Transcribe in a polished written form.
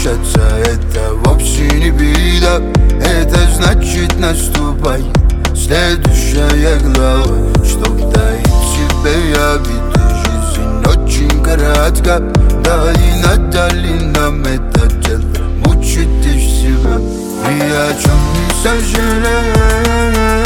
прощаться, это вовсе не беда. Это значит наступай, следующая глава. Чтоб таить себе обиды, жизнь очень коротка. Да и надали нам это дело, мучить лишь себя. И о чем не сожалею.